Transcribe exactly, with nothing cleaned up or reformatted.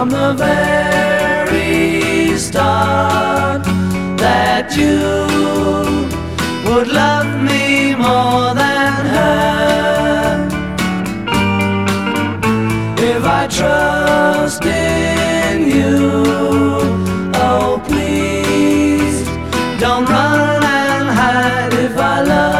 from the very start that you would love me more